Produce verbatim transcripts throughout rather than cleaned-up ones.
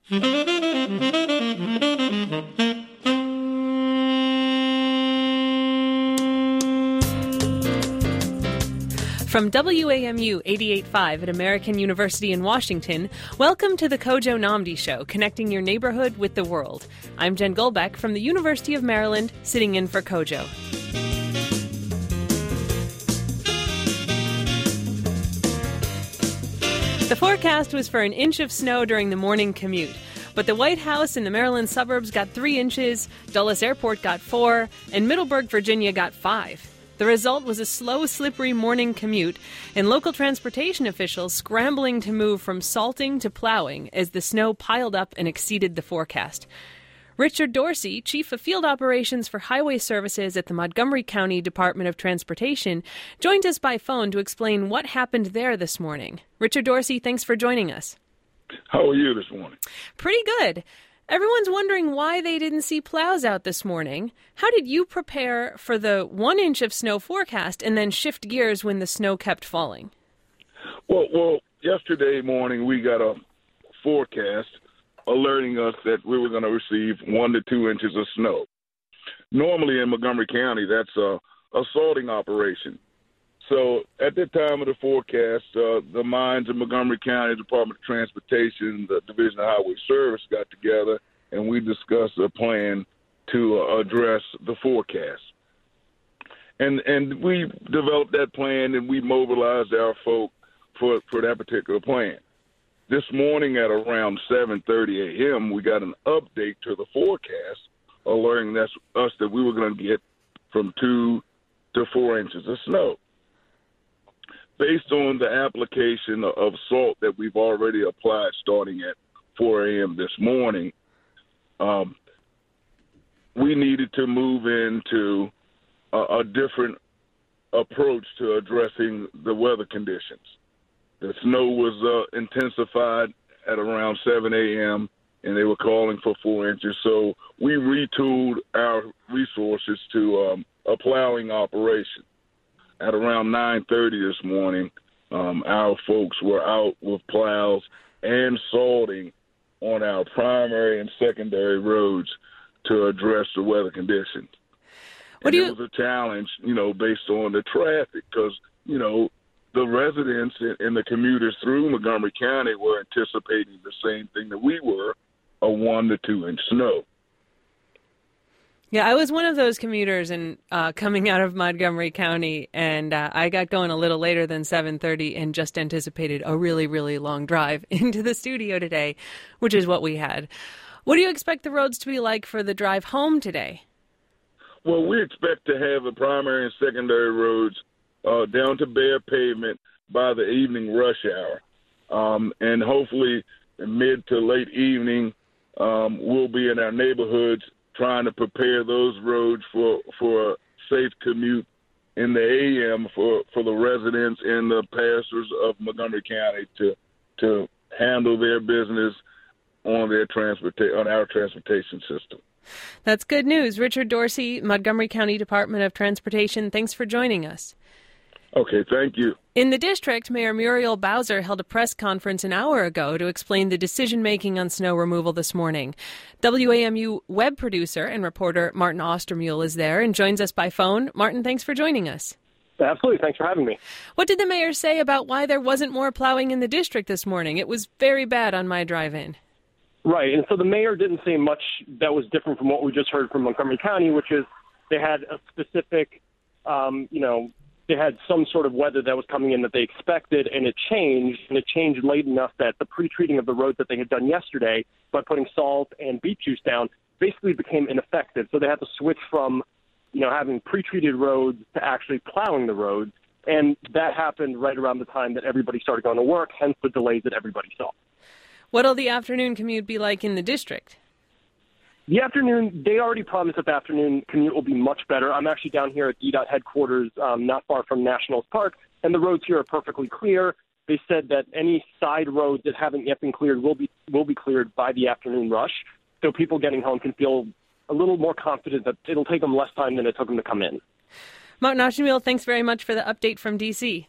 From W A M U eighty-eight point five at American University in Washington, welcome to the Kojo Nnamdi Show, connecting your neighborhood with the world. I'm Jen Golbeck from the University of Maryland, sitting in for Kojo. The forecast was for an inch of snow during the morning commute, but the White House in the Maryland suburbs got three inches, Dulles Airport got four, and Middleburg, Virginia got five. The result was a slow, slippery morning commute, and local transportation officials scrambling to move from salting to plowing as the snow piled up and exceeded the forecast. Richard Dorsey, Chief of Field Operations for Highway Services at the Montgomery County Department of Transportation, joined us by phone to explain what happened there this morning. Richard Dorsey, thanks for joining us. How are you this morning? Pretty good. Everyone's wondering why they didn't see plows out this morning. How did you prepare for the one inch of snow forecast and then shift gears when the snow kept falling? Well, well, yesterday morning we got a forecast alerting us that we were going to receive one to two inches of snow. Normally in Montgomery County, that's a, a salting operation. So at the time of the forecast, uh, the mines in Montgomery County Department of Transportation, the Division of Highway Service got together, and we discussed a plan to uh, address the forecast. And and we developed that plan, and we mobilized our folk for, for that particular plan. This morning at around seven thirty a.m., we got an update to the forecast alerting us, us that we were going to get from two to four inches of snow. Based on the application of salt that we've already applied starting at four a.m. this morning, um, we needed to move into a, a different approach to addressing the weather conditions. The snow was uh, intensified at around seven a.m., and they were calling for four inches. So we retooled our resources to um, a plowing operation. At around nine thirty this morning, um, our folks were out with plows and salting on our primary and secondary roads to address the weather conditions. What do you... It was a challenge, you know, based on the traffic because, you know, the residents and the commuters through Montgomery County were anticipating the same thing that we were, a one to two inch snow. Yeah, I was one of those commuters and uh, coming out of Montgomery County, and uh, I got going a little later than seven thirty and just anticipated a really, really long drive into the studio today, which is what we had. What do you expect the roads to be like for the drive home today? Well, we expect to have the primary and secondary roads uh, down to bare pavement by the evening rush hour. Um, and hopefully mid to late evening, um, we'll be in our neighborhoods trying to prepare those roads for, for a safe commute in the A M for, for the residents and the pastors of Montgomery County to to handle their business on their transporta- on our transportation system. That's good news. Richard Dorsey, Montgomery County Department of Transportation, thanks for joining us. Okay, thank you. In the district, Mayor Muriel Bowser held a press conference an hour ago to explain the decision-making on snow removal this morning. W A M U web producer and reporter Martin Ostermuhl is there and joins us by phone. Martin, thanks for joining us. Absolutely. Thanks for having me. What did the mayor say about why there wasn't more plowing in the district this morning? It was very bad on my drive-in. Right, and so the mayor didn't say much that was different from what we just heard from Montgomery County, which is they had a specific, um, you know, they had some sort of weather that was coming in that they expected, and it changed, and it changed late enough that the pre-treating of the roads that they had done yesterday by putting salt and beet juice down basically became ineffective. So they had to switch from, you know, having pre-treated roads to actually plowing the roads, and that happened right around the time that everybody started going to work, hence the delays that everybody saw. What'll the afternoon commute be like in the district? The afternoon, they already promised that the afternoon commute will be much better. I'm actually down here at D DOT headquarters, um, not far from Nationals Park, and the roads here are perfectly clear. They said that any side roads that haven't yet been cleared will be will be cleared by the afternoon rush, so people getting home can feel a little more confident that it'll take them less time than it took them to come in. Martin Ostermuhl, thanks very much for the update from D C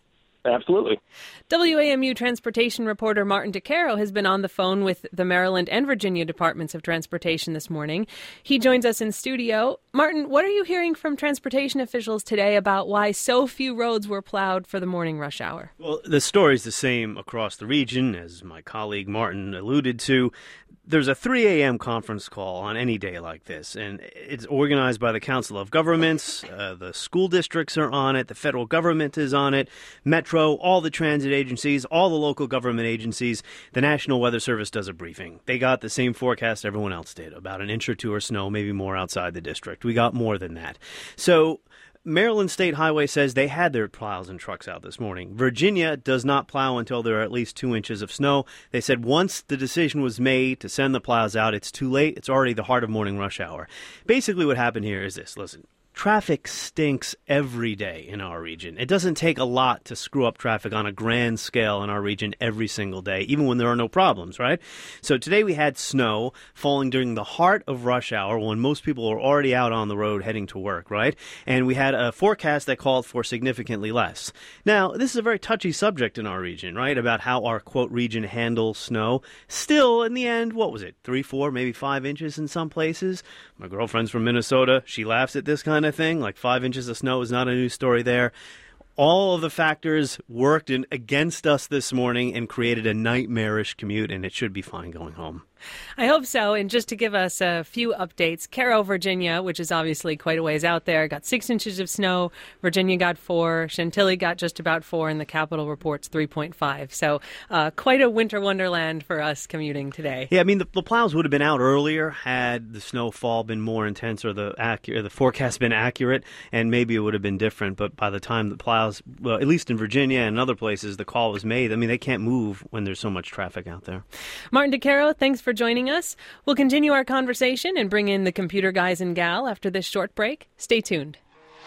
Absolutely. W A M U transportation reporter Martin DeCaro has been on the phone with the Maryland and Virginia Departments of Transportation this morning. He joins us in studio. Martin, what are you hearing from transportation officials today about why so few roads were plowed for the morning rush hour? Well, the story's the same across the region, as my colleague Martin alluded to. There's a three a.m. conference call on any day like this, and it's organized by the Council of Governments. Uh, the school districts are on it. The federal government is on it. Metro, all the transit agencies, all the local government agencies. The National Weather Service does a briefing. They got the same forecast everyone else did, about an inch or two of snow, maybe more outside the district. We got more than that. So Maryland State Highway says they had their plows and trucks out this morning. Virginia does not plow until there are at least two inches of snow. They said once the decision was made to send the plows out, it's too late. It's already the heart of morning rush hour. Basically what happened here is this. Listen. Traffic stinks every day in our region. It doesn't take a lot to screw up traffic on a grand scale in our region every single day, even when there are no problems, right? So today we had snow falling during the heart of rush hour when most people are already out on the road heading to work, right? And we had a forecast that called for significantly less. Now, this is a very touchy subject in our region, right, about how our, quote, region handles snow. Still, in the end, what was it, three, four, maybe five inches in some places? My girlfriend's from Minnesota. She laughs at this kind of thing, like five inches of snow is not a news story there. All of the factors worked in against us this morning and created a nightmarish commute, and it should be fine going home. I hope so. And just to give us a few updates, Cairo, Virginia, which is obviously quite a ways out there, got six inches of snow. Virginia got four. Chantilly got just about four, and the Capitol reports three point five. So uh, quite a winter wonderland for us commuting today. Yeah, I mean, the, the plows would have been out earlier had the snowfall been more intense or the accurate, the forecast been accurate, and maybe it would have been different. But by the time the plows, well, at least in Virginia and other places, the call was made. I mean, they can't move when there's so much traffic out there. Martin DeCaro, thanks for joining us. We'll continue our conversation and bring in the computer guys and gal after this short break. Stay tuned.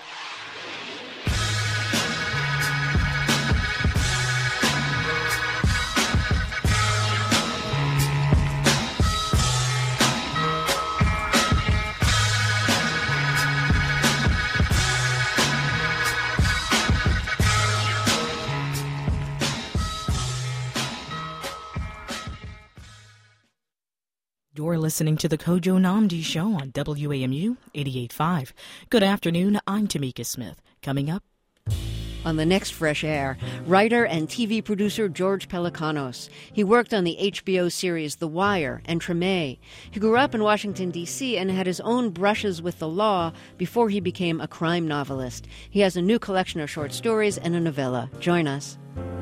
You're listening to the Kojo Namdi Show on W A M U eighty-eight point five. Good afternoon, I'm Tamika Smith. Coming up on the next Fresh Air, writer and T V producer George Pelecanos. He worked on the H B O series The Wire and Treme. He grew up in Washington, D C and had his own brushes with the law before he became a crime novelist. He has a new collection of short stories and a novella. Join us.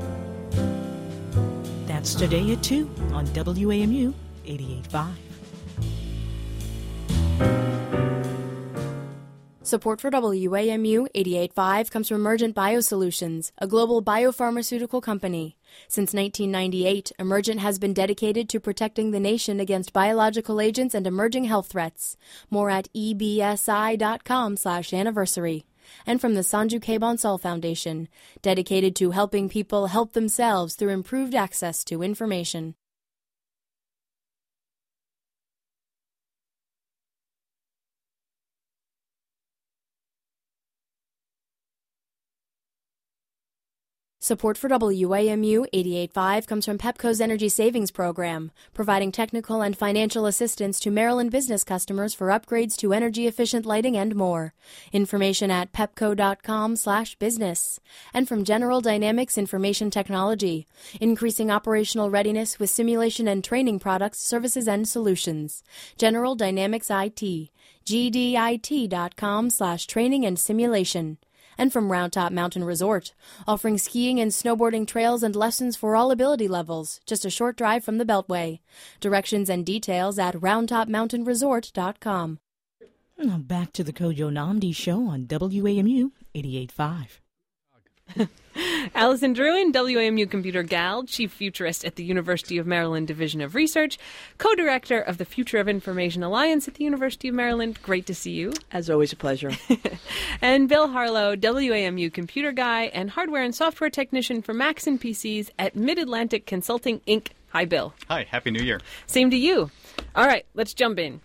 That's today at two on W A M U eighty-eight point five. Support for W A M U eighty-eight point five comes from Emergent Biosolutions, a global biopharmaceutical company. Since nineteen ninety-eight, Emergent has been dedicated to protecting the nation against biological agents and emerging health threats. More at ebsi.com slash anniversary. And from the Sanju K. Bonsall Foundation, dedicated to helping people help themselves through improved access to information. Support for W A M U eighty-eight point five comes from Pepco's Energy Savings Program, providing technical and financial assistance to Maryland business customers for upgrades to energy-efficient lighting and more. Information at pepco.com slash business. And from General Dynamics Information Technology, increasing operational readiness with simulation and training products, services, and solutions. General Dynamics I T, gdit.com slash training and simulation. And from Round Top Mountain Resort, offering skiing and snowboarding trails and lessons for all ability levels, just a short drive from the Beltway. Directions and details at round top mountain resort dot com. Now back to the Kojo Namdi Show on W A M U eighty-eight point five. Allison Druin, W A M U computer gal, chief futurist at the University of Maryland Division of Research, co-director of the Future of Information Alliance at the University of Maryland. Great to see you. As always, a pleasure. And Bill Harlow, W A M U computer guy and hardware and software technician for Macs and P Cs at Mid-Atlantic Consulting, Incorporated. Hi, Bill. Hi, Happy New Year. Same to you. All right, let's jump in.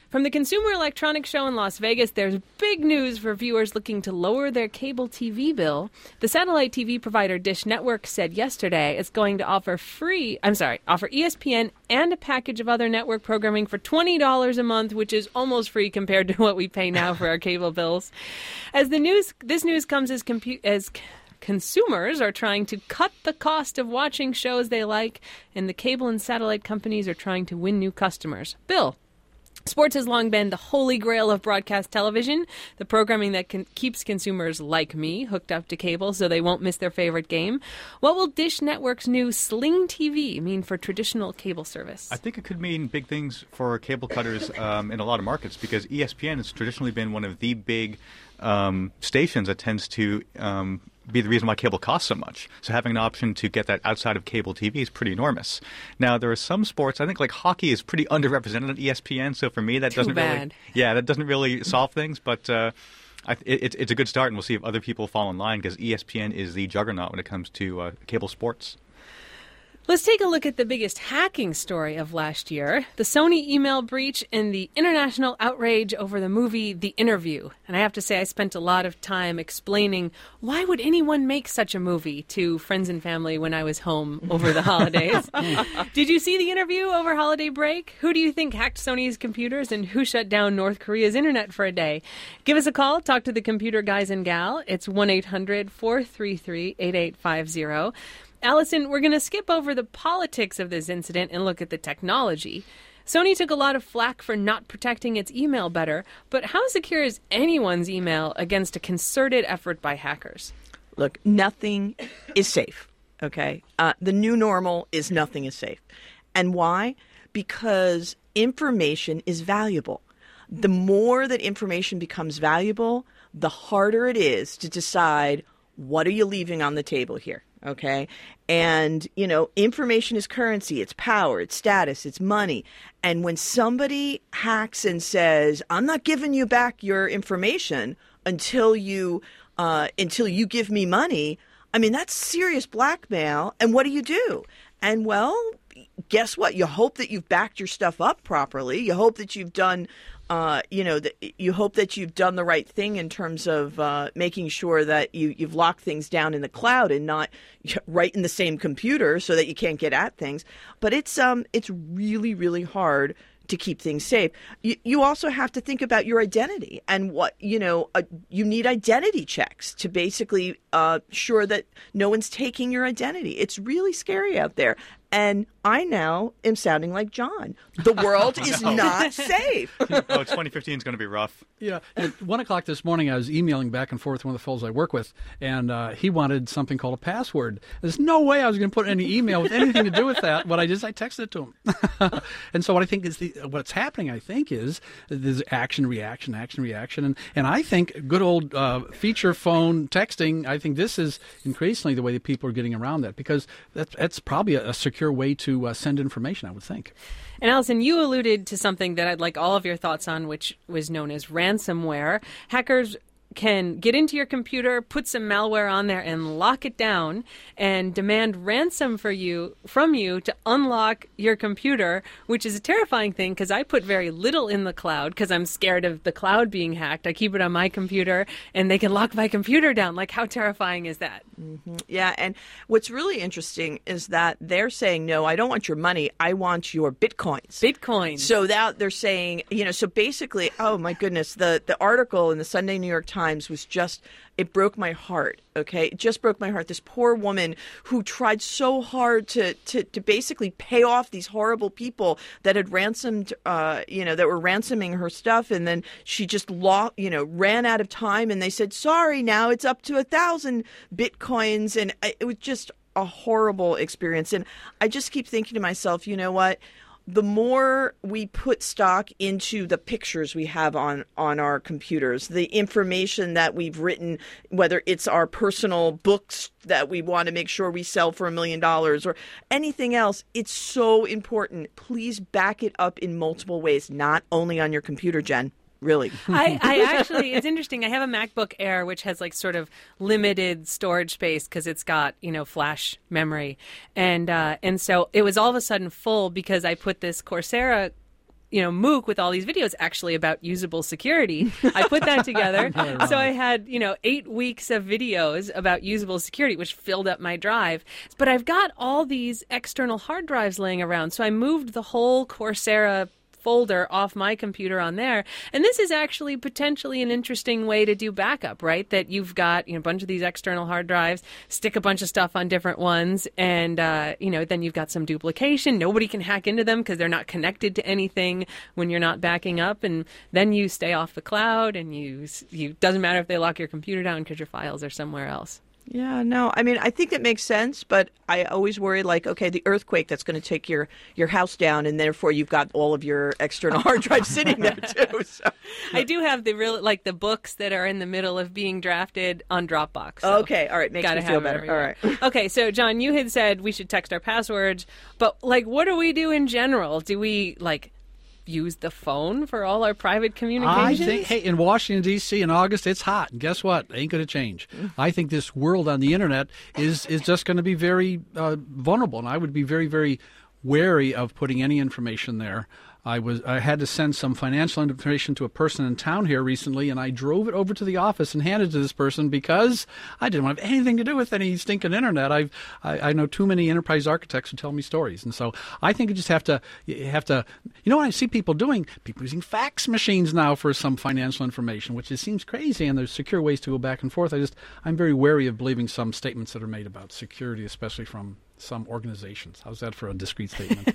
From the Consumer Electronics Show in Las Vegas, there's big news for viewers looking to lower their cable T V bill. The satellite T V provider Dish Network said yesterday it's going to offer free, I'm sorry, offer E S P N and a package of other network programming for twenty dollars a month, which is almost free compared to what we pay now for our cable bills. As the news, this news comes as compu- as consumers are trying to cut the cost of watching shows they like, and the cable and satellite companies are trying to win new customers. Bill, sports has long been the holy grail of broadcast television, the programming that can, keeps consumers like me hooked up to cable so they won't miss their favorite game. What will Dish Network's new Sling T V mean for traditional cable service? I think it could mean big things for cable cutters um, in a lot of markets, because E S P N has traditionally been one of the big um, stations that tends to um, be the reason why cable costs so much. So having an option to get that outside of cable T V is pretty enormous. Now, there are some sports, I think like hockey is pretty underrepresented at E S P N, so for me that Too doesn't bad. really Yeah, that doesn't really solve things, but uh, I, it, it's a good start, and we'll see if other people fall in line, because E S P N is the juggernaut when it comes to uh, cable sports. Let's take a look at the biggest hacking story of last year, the Sony email breach and the international outrage over the movie The Interview. And I have to say, I spent a lot of time explaining why would anyone make such a movie to friends and family when I was home over the holidays. Did you see The Interview over holiday break? Who do you think hacked Sony's computers, and who shut down North Korea's internet for a day? Give us a call. Talk to the computer guys and gal. It's one eight hundred four three three eight eight five zero. Allison, we're going to skip over the politics of this incident and look at the technology. Sony took a lot of flack for not protecting its email better, but how secure is anyone's email against a concerted effort by hackers? Look, nothing is safe, okay? Uh, the new normal is nothing is safe. And why? Because information is valuable. The more that information becomes valuable, the harder it is to decide what are you leaving on the table here. Okay. And, you know, information is currency. It's power. It's status. It's money. And when somebody hacks and says, I'm not giving you back your information until you uh, until you give me money, I mean, that's serious blackmail. And what do you do? And, well, guess what? You hope that you've backed your stuff up properly. You hope that you've done Uh, you know, the, you hope that you've done the right thing in terms of uh, making sure that you, you've locked things down in the cloud and not right in the same computer so that you can't get at things. But it's um it's really, really hard to keep things safe. You, you also have to think about your identity and what, you know, uh, you need identity checks to basically uh, sure that no one's taking your identity. It's really scary out there. And I now am sounding like John. The world is no. not safe. Oh, twenty fifteen is going to be rough. Yeah. At one o'clock this morning, I was emailing back and forth with one of the fellows I work with, and uh, he wanted something called a password. There's no way I was going to put any email with anything to do with that. What I did is I texted it to him. And so what I think is the what's happening, I think, is there's action, reaction, action, reaction. And, and I think good old uh, feature phone texting, I think this is increasingly the way that people are getting around that, because that's, that's probably a, a secure way to uh, send information, I would think. And Allison, you alluded to something that I'd like all of your thoughts on, which was known as ransomware. Hackers can get into your computer, put some malware on there, and lock it down, and demand ransom for you from you to unlock your computer, which is a terrifying thing because I put very little in the cloud because I'm scared of the cloud being hacked. I keep it on my computer, and they can lock my computer down. Like, how terrifying is that? Mm-hmm. Yeah, and what's really interesting is that they're saying, no, I don't want your money. I want your Bitcoins. Bitcoins. So that they're saying, you know, so basically, oh, my goodness, the, the article in the Sunday New York Times was just, it broke my heart, okay? It just broke my heart. This poor woman who tried so hard to to, to basically pay off these horrible people that had ransomed, uh, you know, that were ransoming her stuff, and then she just, lo- you know, ran out of time, and they said, sorry, now it's up to a thousand Bitcoins, and it was just a horrible experience. And I just keep thinking to myself, you know what? The more we put stock into the pictures we have on, on our computers, the information that we've written, whether it's our personal books that we want to make sure we sell for a million dollars or anything else, it's so important. Please back it up in multiple ways, not only on your computer, Jen. Really. I, I actually, it's interesting. I have a MacBook Air, which has like sort of limited storage space because it's got, you know, flash memory. And uh, and so it was all of a sudden full because I put this Coursera you know, MOOC with all these videos actually about usable security. I put that together. So I had, you know, eight weeks of videos about usable security, which filled up my drive. But I've got all these external hard drives laying around. So I moved the whole Coursera folder off my computer on there. And this is actually potentially an interesting way to do backup, right? That you've got, you know, a bunch of these external hard drives, stick a bunch of stuff on different ones, and, uh, you know, then you've got some duplication. Nobody can hack into them because they're not connected to anything when you're not backing up. And then you stay off the cloud, and you, you doesn't matter if they lock your computer down because your files are somewhere else. Yeah, no, I mean, I think it makes sense, but I always worry, like, okay, the earthquake that's going to take your, your house down, and therefore you've got all of your external hard drives sitting there, too. So. I do have the real, like, the books that are in the middle of being drafted on Dropbox. So okay, all right, makes me feel better. All right. Okay, so, John, you had said we should text our passwords, but, like, what do we do in general? Do we, like, use the phone for all our private communications? I think, hey, in Washington, D C in August, it's hot. And guess what? It ain't going to change. I think this world on the Internet is, is just going to be very uh, vulnerable, and I would be very, very wary of putting any information there. I was I had to send some financial information to a person in town here recently, and I drove it over to the office and handed it to this person because I didn't want to have anything to do with any stinking internet. I've, I I know too many enterprise architects who tell me stories, and so I think you just have to you have to. You know what I see people doing? People using fax machines now for some financial information, which just seems crazy. And there's secure ways to go back and forth. I just I'm very wary of believing some statements that are made about security, especially from some organizations. How's that for a discreet statement?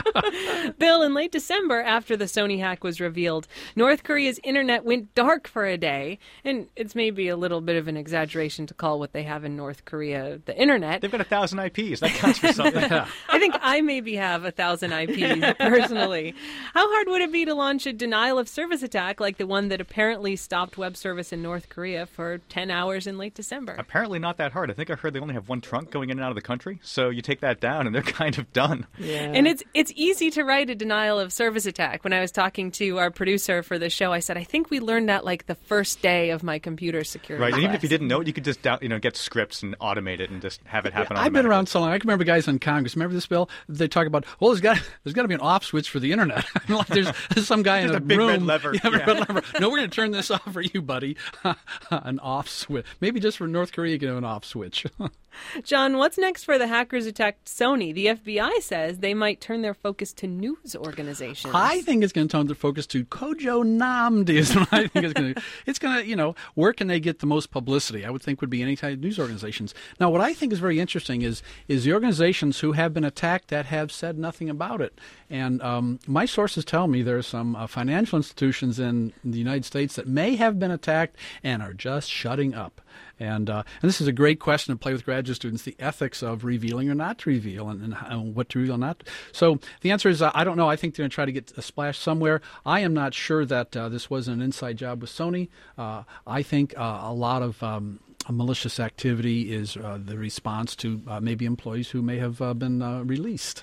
Bill, in late December, after the Sony hack was revealed, North Korea's internet went dark for a day. And it's maybe a little bit of an exaggeration to call what they have in North Korea the internet. They've got a thousand I Ps. That counts for something. Yeah. I think I maybe have a thousand I Ps personally. How hard would it be to launch a denial of service attack like the one that apparently stopped web service in North Korea for ten hours in late December? Apparently not that hard. I think I heard they only have one trunk going in and out of the country. So you take that down and they're kind of done. Yeah. And it's it's easy to write a denial of service attack. When I was talking to our producer for the show, I said, I think we learned that like the first day of my computer security Right, class. and even if you didn't know it, you could just down, you know get scripts and automate it and just have it happen. Yeah, I've been around so long. I can remember guys in Congress. Remember this, Bill? They talk about, well, there's got there's got to be an off switch for the internet. like there's, there's some guy in a, a big room. red lever. Yeah, Yeah. red lever. No, we're going to turn this off for you, buddy. An off switch. Maybe just for North Korea, you can have an off switch. John, what's next for the hackers who attacked Sony? The F B I says they might turn their focus to news organizations. I think it's going to turn their focus to Kojo Namdi is what I think it's going to. It's going to, you know, where can they get the most publicity? I would think would be any type of news organizations. Now, what I think is very interesting is is the organizations who have been attacked that have said nothing about it. And um, my sources tell me there are some uh, financial institutions in the United States that may have been attacked and are just shutting up. And uh, and this is a great question to play with graduate students, the ethics of revealing or not to reveal and, and, and what to reveal or not. So the answer is uh, I don't know. I think they're going to try to get a splash somewhere. I am not sure that uh, this was an inside job with Sony. Uh, I think uh, a lot of um, malicious activity is uh, the response to uh, maybe employees who may have uh, been uh, released.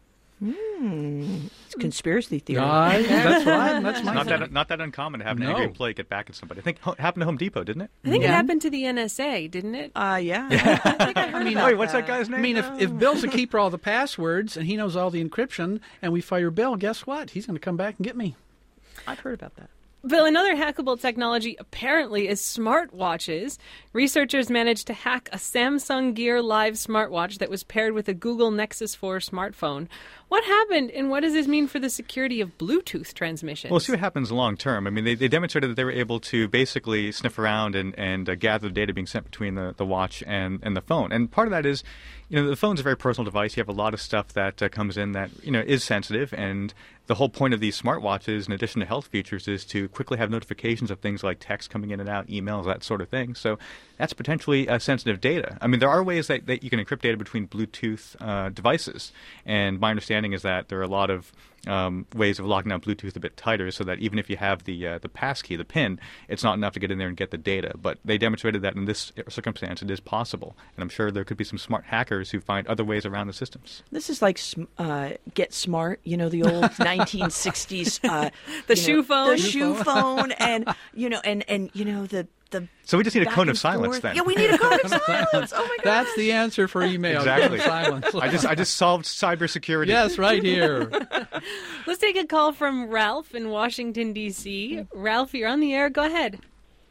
Mm, it's conspiracy theory. Uh, that's right. That's my not thing. that not that uncommon to have an No. angry employee get back at somebody. I think it happened to Home Depot, didn't it? I think Yeah. it happened to the N S A, didn't it? Uh, yeah. I think I heard I mean, about Wait, what's that guy's name? I mean, if, if Bill's the keeper of all the passwords and he knows all the encryption and we fire Bill, guess what? He's going to come back and get me. I've heard about that. Bill, another hackable technology apparently is smartwatches. Researchers managed to hack a Samsung Gear Live smartwatch that was paired with a Google Nexus four smartphone. What happened, and what does this mean for the security of Bluetooth transmissions? We'll see what happens long term. I mean, they, they demonstrated that they were able to basically sniff around and, and uh, gather the data being sent between the, the watch and, and the phone. And part of that is, you know, the phone's a very personal device. You have a lot of stuff that uh, comes in that, you know, is sensitive. And the whole point of these smartwatches, in addition to health features, is to quickly have notifications of things like text coming in and out, emails, that sort of thing. So that's potentially uh, sensitive data. I mean, there are ways that, that you can encrypt data between Bluetooth uh, devices. And my understanding is that there are a lot of um, ways of locking down Bluetooth a bit tighter so that even if you have the uh, the passkey, the PIN, it's not enough to get in there and get the data. But they demonstrated that in this circumstance it is possible. And I'm sure there could be some smart hackers who find other ways around the systems. This is like uh, Get Smart, you know, the old nineteen sixties. Uh, The you shoe know, phone. The shoe phone. And, you know, and, and, you know, the the So we just need a back cone of and silence forth. then. Yeah, we need a cone of silence. Oh my God. That's the answer for email. Exactly. Silence. I just I just solved cybersecurity. Yes, right here. Let's take a call from Ralph in Washington, D C Ralph, you're on the air. Go ahead.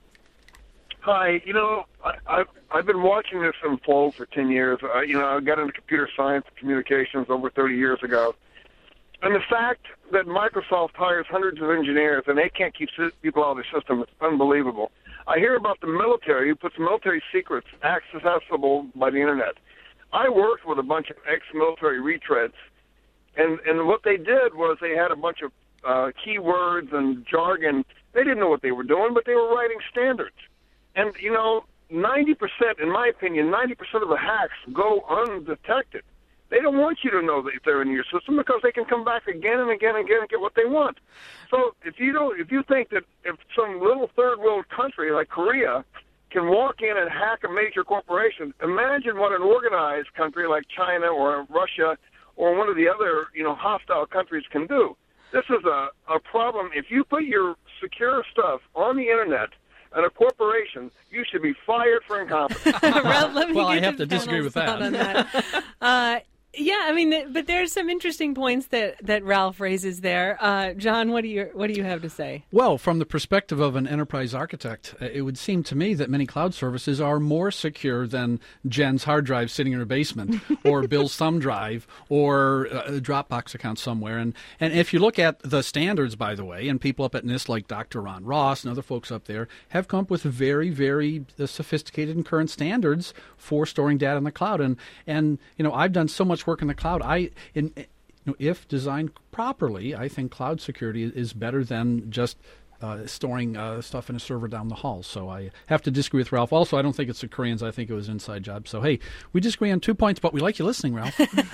Hi. You know, I, I've, I've been watching this unfold for ten years. I, you know, I got into computer science and communications over thirty years ago. And the fact that Microsoft hires hundreds of engineers and they can't keep people out of the system is unbelievable. I hear about the military who puts military secrets accessible by the Internet. I worked with a bunch of ex-military retreads, and, and what they did was they had a bunch of uh, keywords and jargon. They didn't know what they were doing, but they were writing standards. And, you know, ninety percent, in my opinion, ninety percent of the hacks go undetected. They don't want you to know that they're in your system because they can come back again and again and again and get what they want. So if you don't, if you think that if some little third world country like Korea can walk in and hack a major corporation, imagine what an organized country like China or Russia or one of the other, you know, hostile countries can do. This is a, a problem. If you put your secure stuff on the Internet and a corporation, you should be fired for incompetence. Ralph, let me Well, get I have the to disagree with panel's that. thought on that. uh, yeah, I mean, th- but there's some interesting points that, that Ralph raises there. Uh, John, what do you what do you have to say? Well, from the perspective of an enterprise architect, uh, it would seem to me that many cloud services are more secure than Jen's hard drive sitting in her basement, or Bill's thumb drive, or uh, a Dropbox account somewhere. And and if you look at the standards, by the way, and people up at NIST like Doctor Ron Ross and other folks up there have come up with very, very uh, sophisticated and current standards for storing data in the cloud. And and you know, I've done so much work in the cloud. I in you know, if designed properly, I think cloud security is better than just uh, storing uh, stuff in a server down the hall. So I have to disagree with Ralph. Also, I don't think it's the Koreans. I think it was inside job. So hey, we disagree on two points, but we like you listening, Ralph.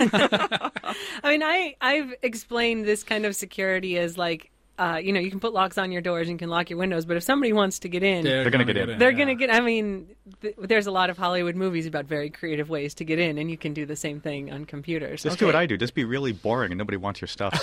I mean, I I've explained this kind of security as like. Uh, you know, you can put locks on your doors and you can lock your windows, but if somebody wants to get in, they're, they're going to get, get in. in. They're yeah. going to get. I mean, th- there's a lot of Hollywood movies about very creative ways to get in, and you can do the same thing on computers. Just okay. do what I do. Just be really boring, and nobody wants your stuff.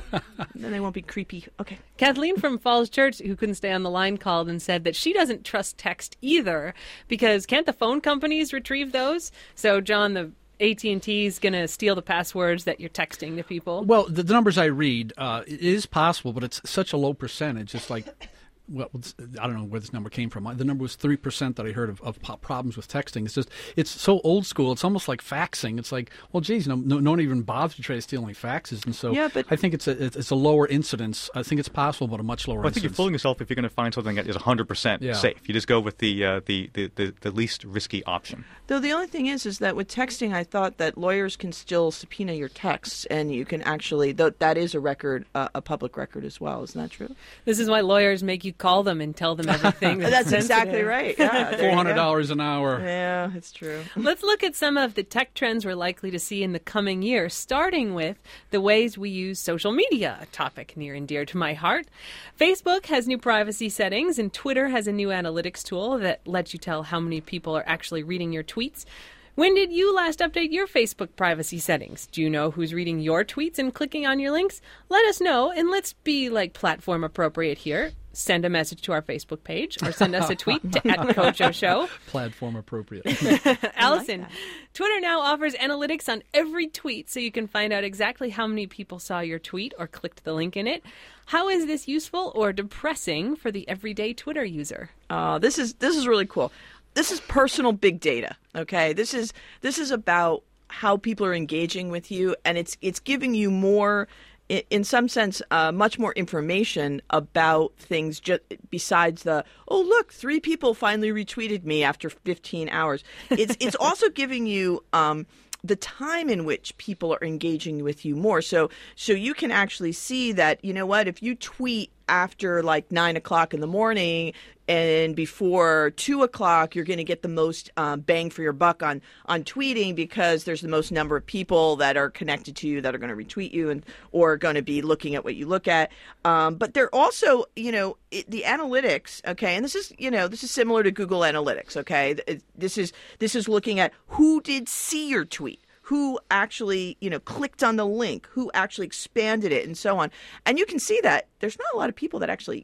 Then they won't be creepy. Okay. Kathleen from Falls Church, who couldn't stay on the line, called and said that she doesn't trust text either because can't the phone companies retrieve those? So, John, the A T and T is going to steal the passwords that you're texting to people? Well, the, the numbers I read, uh, it is possible, but it's such a low percentage. It's like, well, it's, I don't know where this number came from. The number was three percent that I heard of, of problems with texting. It's just, it's so old school. It's almost like faxing. It's like, well, geez, no, no, no one even bothers to try to steal any faxes. And so Yeah, but- I think it's a, it's a lower incidence. I think it's possible, but a much lower Well, I think you're incidence. fooling yourself if you're going to find something that is one hundred percent Yeah. safe. You just go with the, uh, the, the, the, the least risky option. Though the only thing is, is that with texting, I thought that lawyers can still subpoena your texts, and you can actually, though that is a record, uh, a public record as well. Isn't that true? This is why lawyers make you call them and tell them everything. That's, That's exactly sensitive. right. Yeah, there you go. four hundred dollars an hour. Yeah, it's true. Let's look at some of the tech trends we're likely to see in the coming year, starting with the ways we use social media, a topic near and dear to my heart. Facebook has new privacy settings, and Twitter has a new analytics tool that lets you tell how many people are actually reading your tweets. When did you last update your Facebook privacy settings? Do you know who's reading your tweets and clicking on your links? Let us know, and let's be like platform appropriate here. Send a message to our Facebook page or send us a tweet to at Kojo Show. Platform appropriate. Allison, Twitter now offers analytics on every tweet so you can find out exactly how many people saw your tweet or clicked the link in it. How is this useful or depressing for the everyday Twitter user? Uh, this is this is really cool. This is personal big data. Okay, this is this is about how people are engaging with you, and it's it's giving you more, i- in some sense, uh, much more information about things. Just besides the oh look, three people finally retweeted me after fifteen hours. It's it's also giving you. Um, the time in which people are engaging with you more. So so you can actually see that, you know what, if you tweet after like nine o'clock in the morning and before two o'clock, you're going to get the most um, bang for your buck on, on tweeting because there's the most number of people that are connected to you that are going to retweet you and or going to be looking at what you look at. Um, but they're also, you know, it, the analytics, okay, and this is, you know, this is similar to Google Analytics, okay? It, this is this is looking at who did see your tweet, who actually, you know, clicked on the link, who actually expanded it, and so on. And you can see that there's not a lot of people that actually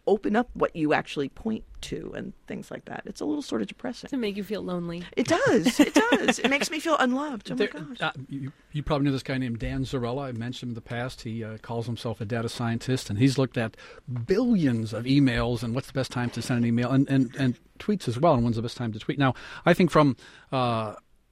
open up what you actually point to and things like that. It's a little sort of depressing. Does it make you feel lonely? It does. It does. It makes me feel unloved. Oh, my There- gosh. uh, you, you probably know this guy named Dan Zarella. I mentioned him in the past. He uh, calls himself a data scientist, and he's looked at billions of emails and what's the best time to send an email, and, and, and tweets as well, and when's the best time to tweet. Now, I think from uh,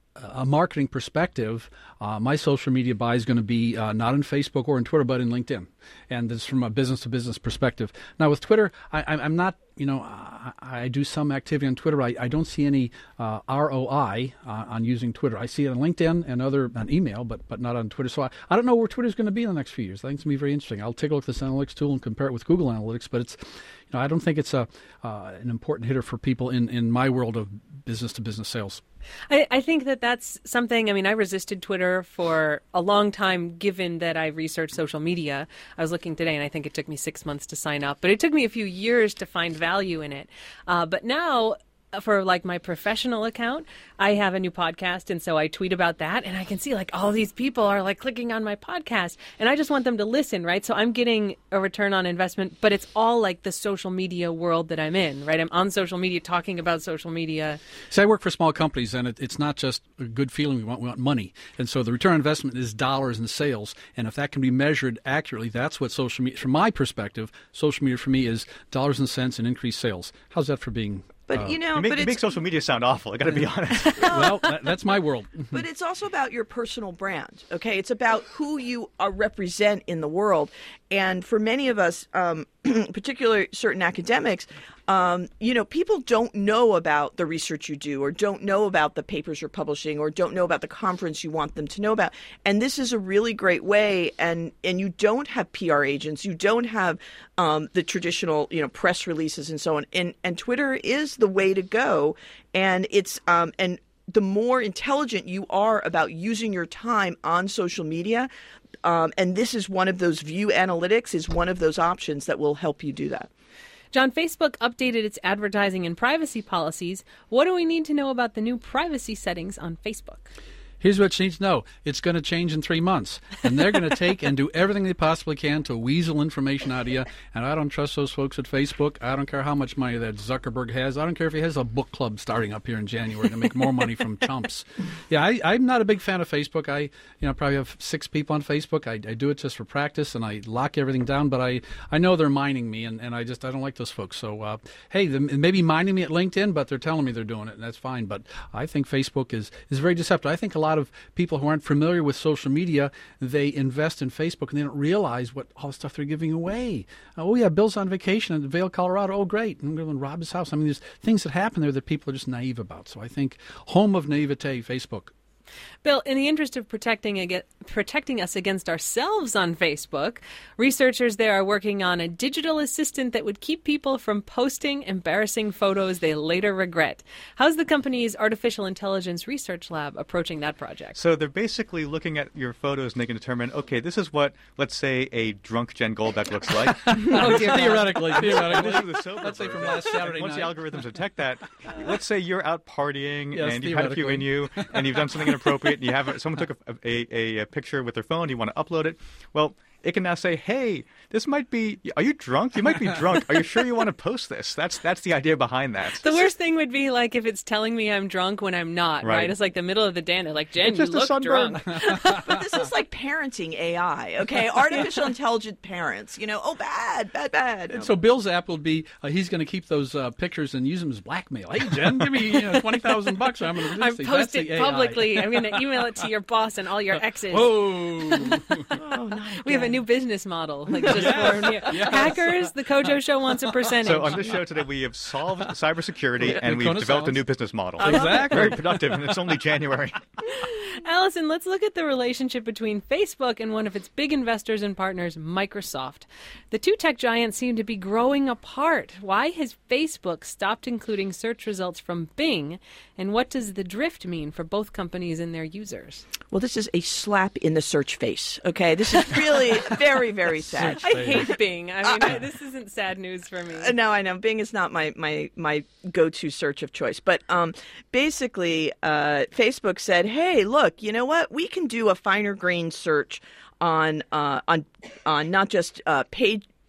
a marketing perspective, uh, my social media buy is going to be uh, not in Facebook or in Twitter, but in LinkedIn. And this is from a business-to-business perspective. Now, with Twitter, I, I'm I'm not, you know, I, I do some activity on Twitter. I, I don't see any uh, R O I uh, on using Twitter. I see it on LinkedIn and other on email, but but not on Twitter. So I, I don't know where Twitter's going to be in the next few years. I think it's going to be very interesting. I'll take a look at this analytics tool and compare it with Google Analytics, but it's, you know, I don't think it's a uh, an important hitter for people in, in my world of business-to-business sales. I, I think that that's something, I mean, I resisted Twitter for a long time, given that I researched social media. I was looking today, and I think it took me six months to sign up, but it took me a few years to find value in it. Uh, but now, for like my professional account, I have a new podcast, and so I tweet about that, and I can see like all these people are like clicking on my podcast, and I just want them to listen, right? So I'm getting a return on investment, but it's all like the social media world that I'm in, right? I'm on social media talking about social media. See, I work for small companies, and it, it's not just a good feeling. We want, we want money. And so the return on investment is dollars in sales. And if that can be measured accurately, that's what social media, from my perspective, social media for me is dollars and cents and increased sales. How's that for being... But, uh, you know, You make, but you it's, make social media sound awful. I got to be honest. well, that, that's my world. but it's also about your personal brand, okay? It's about who you uh, represent in the world. And for many of us, um, particularly certain academics, um, you know, people don't know about the research you do, or don't know about the papers you're publishing, or don't know about the conference you want them to know about. And this is a really great way. And, and you don't have P R agents. You don't have um, the traditional, you know, press releases and so on. And, and Twitter is the way to go. And it's um, and the more intelligent you are about using your time on social media, um, and this is one of those view analytics is one of those options that will help you do that. John, Facebook updated its advertising and privacy policies. What do we need to know about the new privacy settings on Facebook? Here's what you need to know. It's going to change in three months. And they're going to take and do everything they possibly can to weasel information out of you. And I don't trust those folks at Facebook. I don't care how much money that Zuckerberg has. I don't care if he has a book club starting up here in January to make more money from chumps. Yeah, I, I'm not a big fan of Facebook. I, you know, probably have six people on Facebook. I, I do it just for practice, and I lock everything down. But I, I know they're mining me, and, and I just I don't like those folks. So, uh, hey, they may be mining me at LinkedIn, but they're telling me they're doing it, and that's fine. But I think Facebook is, is very deceptive. I think a lot of people who aren't familiar with social media, they invest in Facebook and they don't realize what all the stuff they're giving away. Oh, yeah, Bill's on vacation in Vail, Colorado. Oh, great. I'm going to rob his house. I mean, there's things that happen there that people are just naive about. So I think home of naivete, Facebook. Bill, in the interest of protecting ag- protecting us against ourselves on Facebook, researchers there are working on a digital assistant that would keep people from posting embarrassing photos they later regret. How's the company's artificial intelligence research lab approaching that project? So they're basically looking at your photos and they can determine, okay, this is what, let's say, a drunk Jen Goldbeck looks like. oh, dear theoretically, theoretically. This is the sober Let's say from version. last Saturday And once night. the algorithms detect that, let's say you're out partying Yes, and you've had a few in you and you've done something inappropriate and you have someone took a, a, a, a picture with their phone, you want to upload it. Well, it can now say, hey, this might be, are you drunk? You might be drunk. Are you sure you want to post this? That's that's the idea behind that. The worst thing would be like if it's telling me I'm drunk when I'm not, right? Right. It's like the middle of the day and they're like, Jen, It's you just a look sunburn. drunk. But this is like parenting A I, okay? Artificial intelligent parents, you know, oh, bad, bad, bad. And so Bill's app will be, uh, he's going to keep those uh, pictures and use them as blackmail. Hey, Jen, give me you know, twenty thousand bucks. I'm going to I'm post it publicly. I'm going to email it to your boss and all your exes. Whoa. Oh, We have a new business model. Like just for new hackers, the Kojo Show wants a percentage. So on this show today, we have solved cybersecurity and we've Kona developed a sounds. new business model. Exactly. Very productive, and it's only January. Allison, let's look at the relationship between Facebook and one of its big investors and partners, Microsoft. The two tech giants seem to be growing apart. Why has Facebook stopped including search results from Bing? And what does the drift mean for both companies and their users? Well, this is a slap in the search face, okay? This is really very, very sad. I hate Bing. I mean, I, this isn't sad news for me. Uh, No, I know. Bing is not my, my, my go-to search of choice. But um, basically, uh, Facebook said, hey, look, you know what? We can do a finer grained search on uh, on on not just uh, paid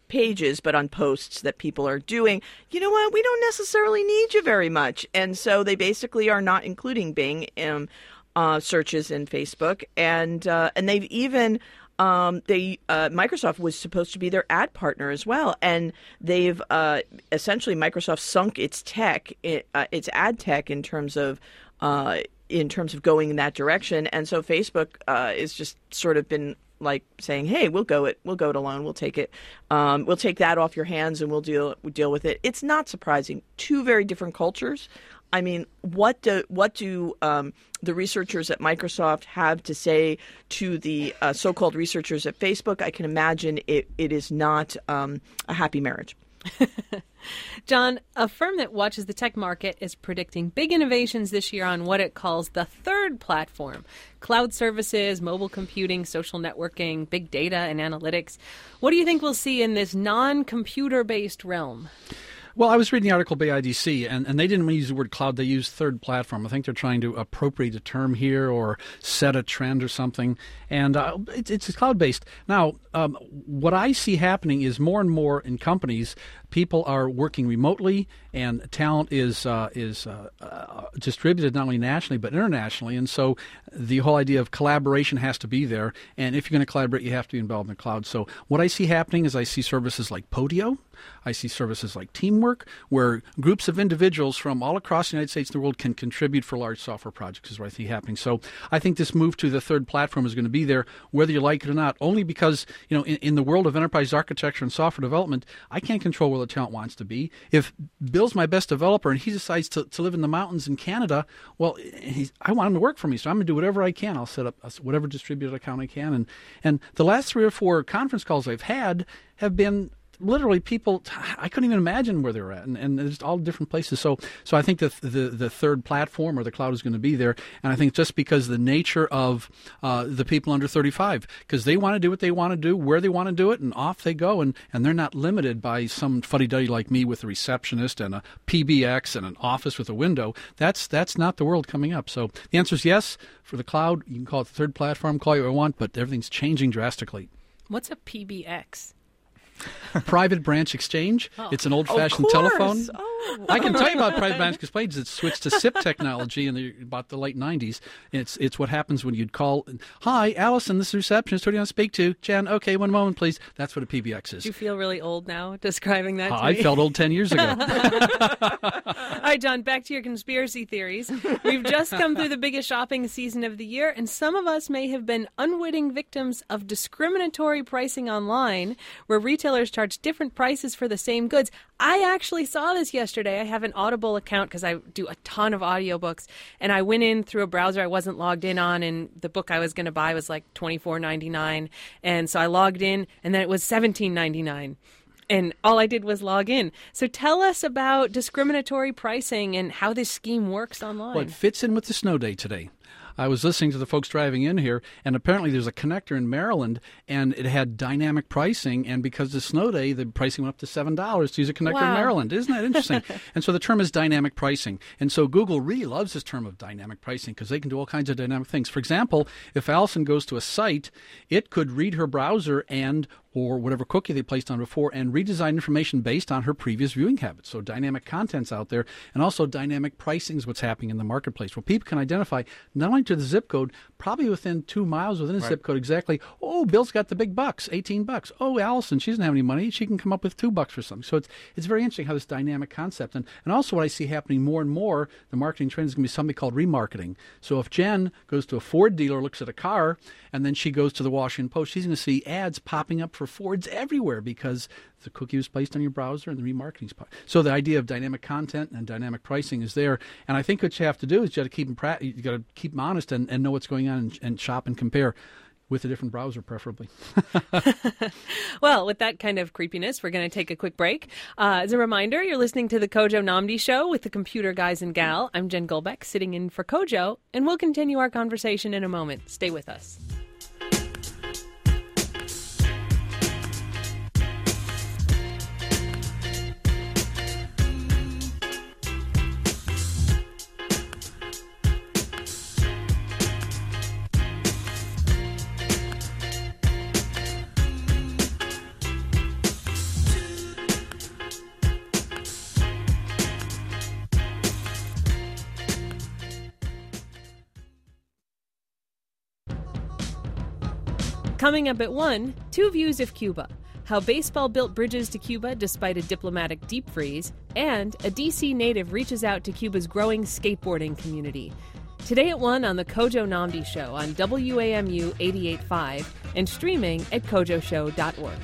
pages, but on posts that people are doing, you know what, we don't necessarily need you very much. And so they basically are not including Bing um, uh, searches in Facebook. And uh, and they've even, um, they uh, Microsoft was supposed to be their ad partner as well. And they've uh, essentially, Microsoft sunk its tech, it, uh, its ad tech in terms of uh, in terms of going in that direction. And so Facebook uh, is just sort of been like saying, "Hey, we'll go it, we'll go it alone. We'll take it, um, we'll take that off your hands, and we'll deal we'll deal with it." It's not surprising. Two very different cultures. I mean, what do what do um, the researchers at Microsoft have to say to the uh, so-called researchers at Facebook? I can imagine it, it is not um, a happy marriage. John, a firm that watches the tech market is predicting big innovations this year on what it calls the third platform: cloud services, mobile computing, social networking, big data, and analytics. What do you think we'll see in this non-computer-based realm? Well, I was reading the article by I D C, and, and they didn't use the word cloud. They used third platform. I think they're trying to appropriate a term here or set a trend or something. And uh, it, it's cloud-based. Now, um, what I see happening is more and more in companies, people are working remotely, and talent is uh, is uh, uh, distributed not only nationally but internationally. And so the whole idea of collaboration has to be there. And if you're going to collaborate, you have to be involved in the cloud. So what I see happening is I see services like Podio. I see services like Teamwork, where groups of individuals from all across the United States and the world can contribute for large software projects, is what I see happening. So I think this move to the third platform is going to be there, whether you like it or not, only because, you know, in, in the world of enterprise architecture and software development, I can't control where the talent wants to be. If Bill's my best developer and he decides to, to live in the mountains in Canada, well, he's, I want him to work for me, so I'm going to do whatever I can. I'll set up whatever distributed account I can. And, and the last three or four conference calls I've had have been literally people, I couldn't even imagine where they're at, and, and it's all different places. So so I think the, the the third platform or the cloud is going to be there, and I think just because the nature of uh, the people under thirty-five, because they want to do what they want to do, where they want to do it, and off they go, and, and they're not limited by some fuddy-duddy like me with a receptionist and a P B X and an office with a window. That's that's not the world coming up. So the answer is yes. For the cloud, you can call it the third platform, call it what you want, but everything's changing drastically. What's a P B X? Private Branch Exchange. Oh. It's an old-fashioned telephone. Oh. I can tell you about Private Branch Exchange. It's switched to S I P technology in the, about the late nineties. It's it's what happens when you'd call, "Hi, Allison, this is the receptionist. Who do you want to speak to?" "Jen." "Okay, one moment, please." That's what a P B X is. Do you feel really old now describing that to I me? felt old ten years ago. All right, John, back to your conspiracy theories. We've just come through the biggest shopping season of the year, and some of us may have been unwitting victims of discriminatory pricing online, where retailers charge different prices for the same goods. I actually saw this yesterday. I have an Audible account because I do a ton of audiobooks, and I went in through a browser I wasn't logged in on, and the book I was going to buy was like twenty-four ninety-nine, and so I logged in, and then it was seventeen ninety-nine. And all I did was log in. So tell us about discriminatory pricing and how this scheme works online. Well, it fits in with the snow day today. I was listening to the folks driving in here, and apparently there's a connector in Maryland, and it had dynamic pricing, and because of the snow day, the pricing went up to seven dollars to use a connector Wow. in Maryland. Isn't that interesting? And so the term is dynamic pricing. And so Google really loves this term of dynamic pricing because they can do all kinds of dynamic things. For example, if Allison goes to a site, it could read her browser and or whatever cookie they placed on before and redesign information based on her previous viewing habits. So dynamic content's out there, and also dynamic pricing is what's happening in the marketplace, where people can identify not only to the zip code, probably within two miles within a Right. zip code exactly, oh, Bill's got the big bucks, eighteen bucks. Oh, Allison, she doesn't have any money. She can come up with two bucks for something. So it's it's very interesting how this dynamic concept, and, and also what I see happening more and more, the marketing trend is going to be something called remarketing. So if Jen goes to a Ford dealer, looks at a car, and then she goes to the Washington Post, she's going to see ads popping up for Fords everywhere because the cookie was placed on your browser and the remarketing spot. So the idea of dynamic content and dynamic pricing is there. And I think what you have to do is you got to keep them pra- you got to keep them honest and, and know what's going on and, and shop and compare with a different browser, preferably. Well, with that kind of creepiness, we're going to take a quick break. Uh, as a reminder, you're listening to the Kojo Namdi Show with the Computer Guys and Gal. I'm Jen Golbeck, sitting in for Kojo, and we'll continue our conversation in a moment. Stay with us. Coming up at one, two views of Cuba. How baseball built bridges to Cuba despite a diplomatic deep freeze, and a D C native reaches out to Cuba's growing skateboarding community. Today at one on the Kojo Namdi Show on W A M U eighty-eight point five and streaming at kojo show dot org.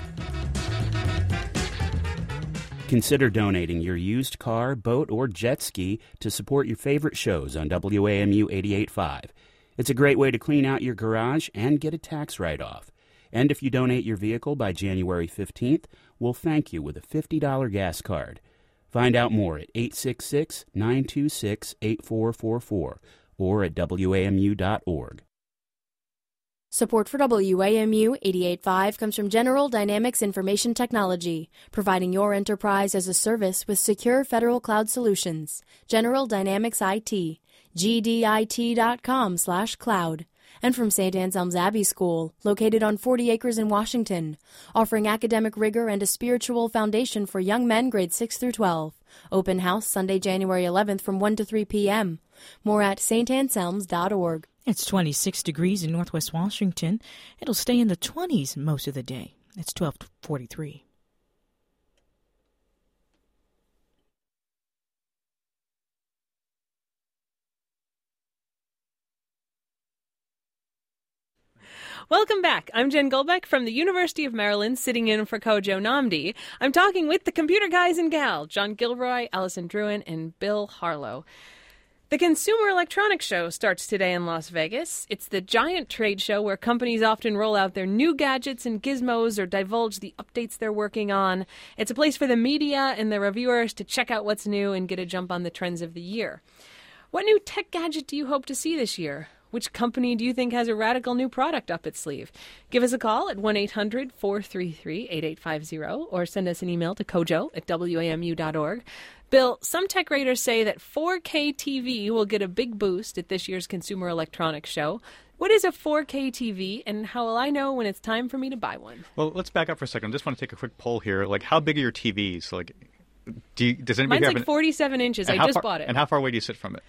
Consider donating your used car, boat, or jet ski to support your favorite shows on W A M U eighty-eight point five. It's a great way to clean out your garage and get a tax write-off. And if you donate your vehicle by January fifteenth, we'll thank you with a fifty dollars gas card. Find out more at eight six six, nine two six, eight four four four or at W A M U dot org. Support for W A M U eighty-eight point five comes from General Dynamics Information Technology, providing your enterprise as a service with secure federal cloud solutions. General Dynamics I T, G D I T dot com slash cloud. And from Saint Anselm's Abbey School, located on forty acres in Washington, offering academic rigor and a spiritual foundation for young men grades six through twelve. Open house Sunday, January eleventh from one to three p.m. More at saint anselms dot org. It's twenty-six degrees in northwest Washington. It'll stay in the twenties most of the day. It's twelve forty-three. Welcome back. I'm Jen Goldbeck from the University of Maryland, sitting in for Kojo Namdi. I'm talking with the computer guys and gal, John Gilroy, Allison Druin, and Bill Harlow. The Consumer Electronics Show starts today in Las Vegas. It's the giant trade show where companies often roll out their new gadgets and gizmos or divulge the updates they're working on. It's a place for the media and the reviewers to check out what's new and get a jump on the trends of the year. What new tech gadget do you hope to see this year? Which company do you think has a radical new product up its sleeve? Give us a call at one eight hundred, four three three, eight eight five zero or send us an email to kojo at W A M U dot org. Bill, some tech raters say that four K T V will get a big boost at this year's Consumer Electronics Show. What is a four K T V, and how will I know when it's time for me to buy one? Well, let's back up for a second. I just want to take a quick poll here. Like, how big are your T Vs? Like, do you, does anybody Mine's have like an, forty-seven inches. I just far, bought it. And how far away do you sit from it?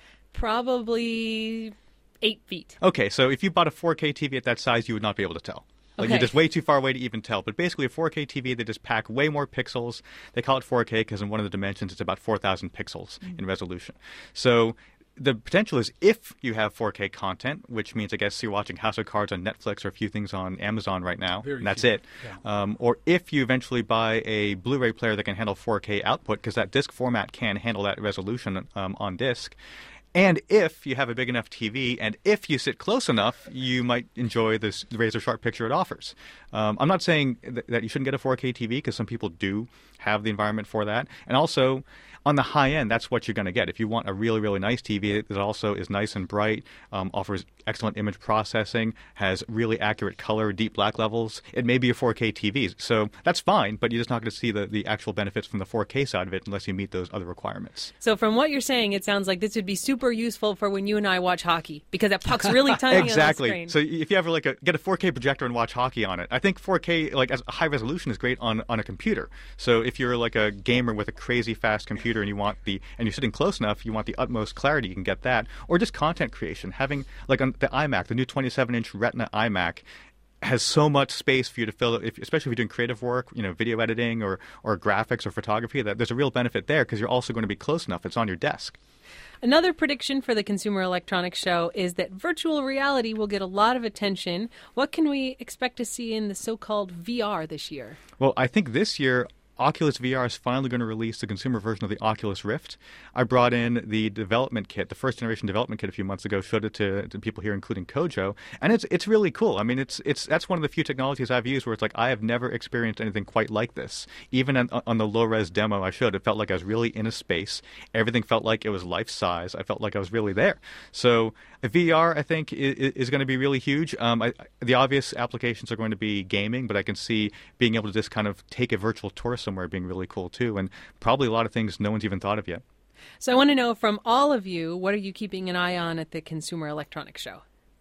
Probably eight feet. Okay, so if you bought a four K T V at that size, you would not be able to tell. Like, okay. You're just way too far away to even tell. But basically, a four K T V, they just pack way more pixels. They call it four K because in one of the dimensions, it's about four thousand pixels mm-hmm. in resolution. So the potential is if you have four K content, which means I guess you're watching House of Cards on Netflix or a few things on Amazon right now, Very and that's few. it. Yeah. Um, or if you eventually buy a Blu-ray player that can handle four K output, because that disc format can handle that resolution um, on disc. And if you have a big enough T V, and if you sit close enough, you might enjoy this razor-sharp picture it offers. Um, I'm not saying th- that you shouldn't get a four K T V, because some people do have the environment for that. And also, on the high end, that's what you're going to get. If you want a really, really nice T V that also is nice and bright, um, offers excellent image processing, has really accurate color, deep black levels, it may be a four K T V. So that's fine, but you're just not going to see the, the actual benefits from the four K side of it unless you meet those other requirements. So from what you're saying, it sounds like this would be super useful for when you and I watch hockey, because that puck's really tiny exactly. on the screen. So if you ever like a, get a four K projector and watch hockey on it, I think four K like as high resolution is great on, on a computer. So if you're like a gamer with a crazy fast computer and you want the and you're sitting close enough, you want the utmost clarity, you can get that. Or just content creation, having like on the iMac, the new twenty-seven inch Retina iMac has so much space for you to fill, if, especially if you're doing creative work, you know, video editing or or graphics or photography. That there's a real benefit there because you're also going to be close enough. It's on your desk. Another prediction for the Consumer Electronics Show is that virtual reality will get a lot of attention. What can we expect to see in the so-called V R this year? Well, I think this year Oculus V R is finally going to release the consumer version of the Oculus Rift. I brought in the development kit, the first generation development kit a few months ago, showed it to, to people here, including Kojo, and it's it's really cool. I mean, it's it's that's one of the few technologies I've used where it's like I have never experienced anything quite like this. Even on, on the low-res demo I showed, it felt like I was really in a space. Everything felt like it was life-size. I felt like I was really there. So V R, I think, is, is going to be really huge. Um, I, the obvious applications are going to be gaming, but I can see being able to just kind of take a virtual tour somewhere being really cool too, and probably a lot of things no one's even thought of yet. So I want to know from all of you, what are you keeping an eye on at the Consumer Electronics Show?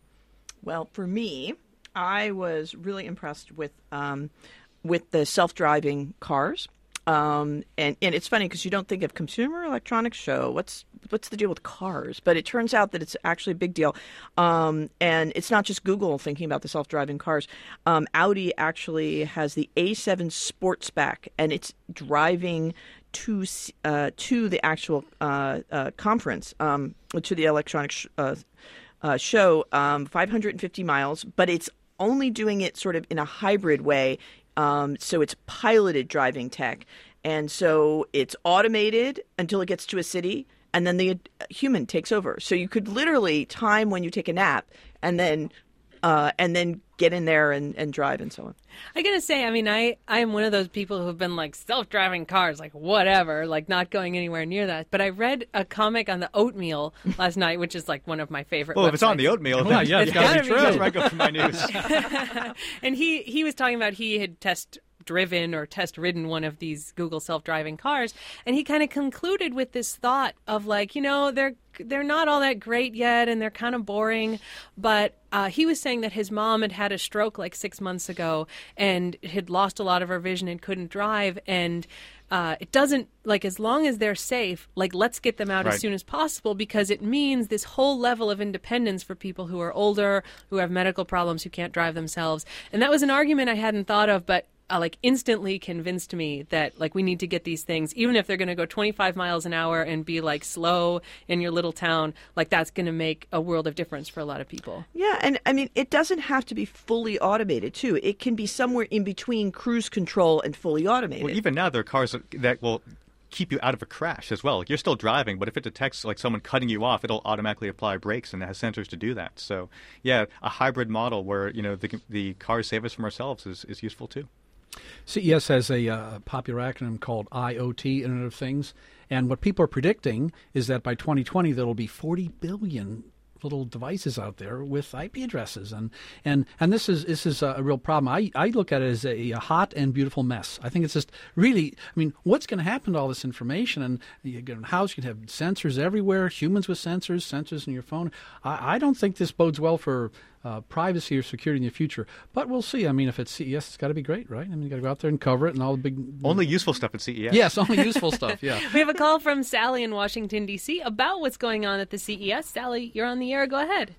Well, for me, I was really impressed with um, with the self-driving cars. Um, and, and it's funny because you don't think of Consumer Electronics Show. What's what's the deal with cars? But it turns out that it's actually a big deal. Um, and it's not just Google thinking about the self-driving cars. Um, Audi actually has the A seven Sportsback, and it's driving to uh, to the actual uh, uh, conference, um, to the electronics sh- uh, uh, show, um, five hundred fifty miles, but it's only doing it sort of in a hybrid way. Um, so it's piloted driving tech. And so it's automated until it gets to a city, and then the human takes over. So you could literally time when you take a nap and then uh, and then get in there and, and drive and so on. I gotta say, I mean, I, I'm one of those people who have been like self-driving cars, like whatever, like not going anywhere near that. But I read a comic on the oatmeal last night, which is like one of my favorite Well, websites. if it's on the oatmeal, then yeah, it's gotta be true. That's where I go for my news. And he, he was talking about he had test driven or test ridden one of these Google self-driving cars, and he kind of concluded with this thought of like, you know, they're they're not all that great yet, and they're kind of boring. But uh, he was saying that his mom had had a stroke like six months ago and had lost a lot of her vision and couldn't drive. And uh, it doesn't, like, as long as they're safe, like, let's get them out Right. as soon as possible, because it means this whole level of independence for people who are older, who have medical problems, who can't drive themselves. And that was an argument I hadn't thought of, but Uh, like instantly convinced me that like we need to get these things, even if they're going to go twenty-five miles an hour and be like slow in your little town, like that's going to make a world of difference for a lot of people. Yeah, and I mean, it doesn't have to be fully automated, too. It can be somewhere in between cruise control and fully automated. Well, even now there are cars that, that will keep you out of a crash as well. Like, you're still driving, but if it detects like someone cutting you off, it'll automatically apply brakes, and it has sensors to do that. So, yeah, a hybrid model where, you know, the the cars save us from ourselves is, is useful too. C E S has a uh, popular acronym called I O T, Internet of Things, and what people are predicting is that by twenty twenty there will be forty billion little devices out there with I P addresses, and and and this is this is a real problem. I, I look at it as a, a hot and beautiful mess. I think it's just really, I mean, what's going to happen to all this information? And you get in a house, you can have sensors everywhere, humans with sensors, sensors in your phone. I, I don't think this bodes well for uh, privacy or security in the future, but we'll see. I mean, if it's C E S, it's got to be great, right? I mean, you got to go out there and cover it and all the big... Only useful stuff at C E S. Yes, only useful stuff, yeah. We have a call from Sally in Washington, D C about what's going on at the C E S. Sally, you're on the air. Go ahead.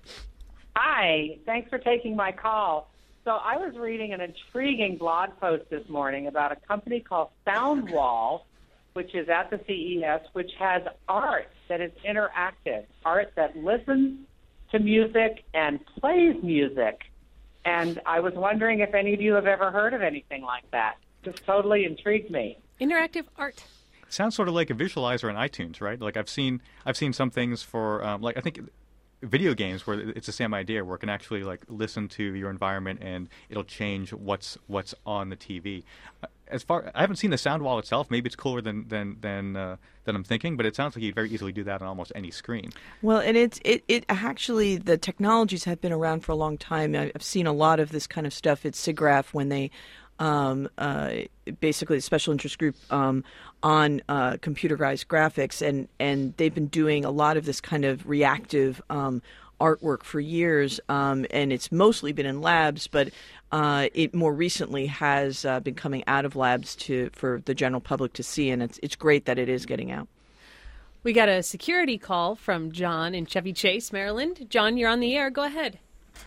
Hi. Thanks for taking my call. So I was reading an intriguing blog post this morning about a company called Soundwall, which is at the C E S, which has art that is interactive, art that listens to music and plays music. And I was wondering if any of you have ever heard of anything like that. Just totally intrigued me. Interactive art. It sounds sort of like a visualizer in iTunes, right? Like I've seen I've seen some things for um, like I think video games where it's the same idea, where it can actually like listen to your environment and it'll change what's what's on the T V. As far I haven't seen the Soundwall itself. Maybe it's cooler than than than uh, than I'm thinking, but it sounds like you very easily do that on almost any screen. Well, and it's it, it actually, the technologies have been around for a long time. I've seen a lot of this kind of stuff at SIGGRAPH when they um, uh, basically a special interest group um, on uh, computerized graphics, and, and they've been doing a lot of this kind of reactive um, artwork for years, um, and it's mostly been in labs, but uh, it more recently has uh, been coming out of labs to for the general public to see, and it's it's great that it is getting out. We got a security call from John in Chevy Chase, Maryland. John, you're on the air. Go ahead.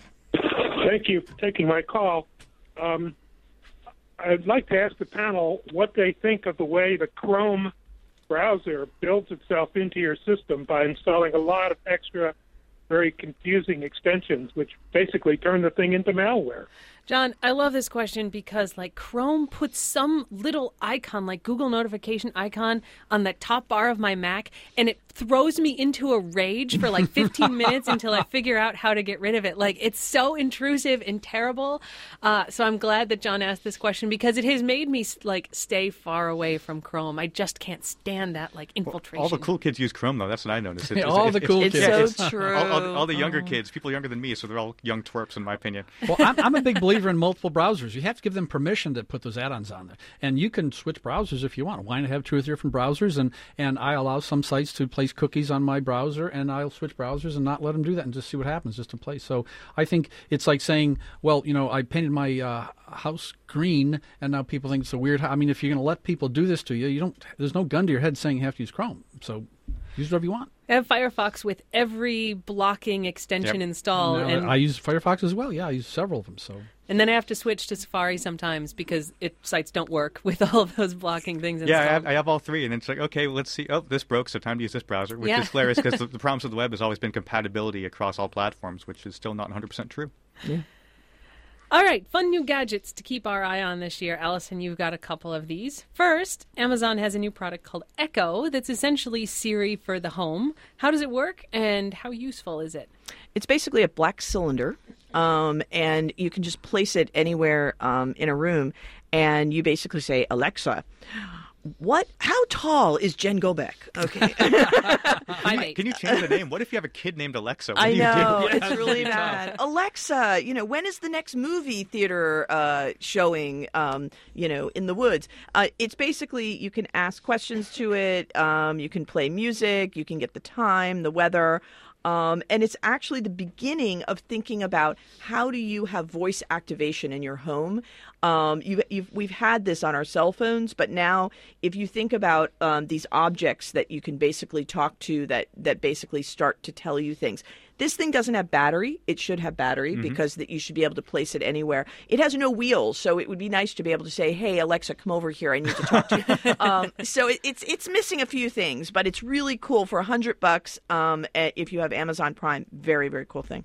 Thank you for taking my call. Um, I'd like to ask the panel what they think of the way the Chrome browser builds itself into your system by installing a lot of extra, very confusing extensions, which basically turn the thing into malware. John, I love this question because, like, Chrome puts some little icon, like Google notification icon, on the top bar of my Mac, and it throws me into a rage for like fifteen minutes until I figure out how to get rid of it. Like, it's so intrusive and terrible. Uh, so I'm glad that John asked this question because it has made me, like, stay far away from Chrome. I just can't stand that, like, infiltration. All the cool kids use Chrome, though. That's what I noticed. It, all the cool it's, kids. It's so yeah, true. All, all, all the younger Oh. kids, people younger than me, so they're all young twerps, in my opinion. Well, I'm, I'm a big believer believer in multiple browsers. You have to give them permission to put those add-ons on there. And you can switch browsers if you want. Why not have two or three different browsers? And, and I allow some sites to place cookies on my browser, and I'll switch browsers and not let them do that and just see what happens just to play. So I think it's like saying, well, you know, I painted my uh, house green, and now people think it's a weird. I mean, if you're going to let people do this to you, you don't. There's no gun to your head saying you have to use Chrome. So use whatever you want. I have Firefox with every blocking extension Yep. installed. No, and I use Firefox as well. Yeah, I use several of them. So. And then I have to switch to Safari sometimes because it sites don't work with all of those blocking things installed. Yeah, I have, I have all three, and it's like, okay, let's see. Oh, this broke, so time to use this browser, which Yeah. is hilarious because the, the problems with the web has always been compatibility across all platforms, which is still not one hundred percent true. Yeah. All right, fun new gadgets to keep our eye on this year. Allison, you've got a couple of these. First, Amazon has a new product called Echo that's essentially Siri for the home. How does it work, and how useful is it? It's basically a black cylinder, um, and you can just place it anywhere um, in a room, and you basically say, Alexa, what? How tall is Jen Gobeck? Okay. Can, can you change the name? What if you have a kid named Alexa? What I do you know. do? It's really bad. Alexa, you know, when is the next movie theater uh, showing, um, you know, in the woods? Uh, it's basically, you can ask questions to it. Um, you can play music. You can get the time, the weather. Um, and it's actually the beginning of thinking about how do you have voice activation in your home. Um, you, you've, we've had this on our cell phones, but now if you think about um, these objects that you can basically talk to that, that basically start to tell you things. This thing doesn't have battery. It should have battery Mm-hmm. because that you should be able to place it anywhere. It has no wheels, so it would be nice to be able to say, hey, Alexa, come over here. I need to talk to you. um, so it, it's it's missing a few things, but it's really cool for a hundred bucks um, if you have Amazon Prime. Very, very cool thing.